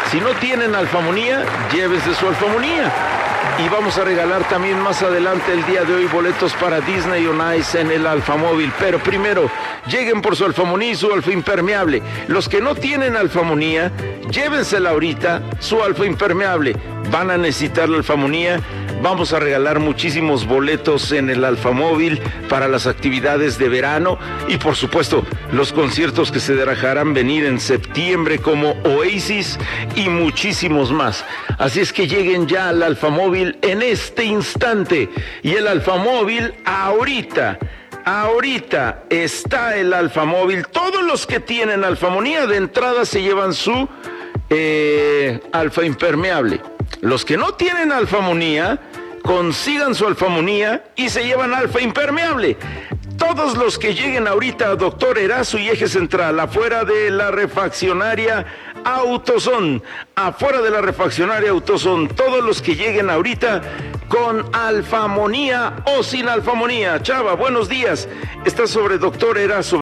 Si no tienen alfamonía, llévense su alfamonía. Y vamos a regalar también más adelante el día de hoy boletos para Disney on Ice en el Alfamóvil. Pero primero, lleguen por su alfamonía y su alfa impermeable. Los que no tienen alfamonía, llévensela ahorita, su alfa impermeable. Van a necesitar la alfamonía. Vamos a regalar muchísimos boletos en el Alfamóvil para las actividades de verano y por supuesto los conciertos que se dejarán venir en septiembre como Oasis y muchísimos más. Así es que lleguen ya al Alfamóvil en este instante. Y el Alfamóvil ahorita está el Alfamóvil. Todos los que tienen alfamonía de entrada se llevan su alfa impermeable. Los que no tienen alfamonía, consigan su alfamonía y se llevan alfa impermeable. Todos los que lleguen ahorita a Doctor Erazo y Eje Central, afuera de la refaccionaria Autoson, todos los que lleguen ahorita con alfamonía o sin alfamonía. Chava, buenos días. Está sobre Doctor Erazo.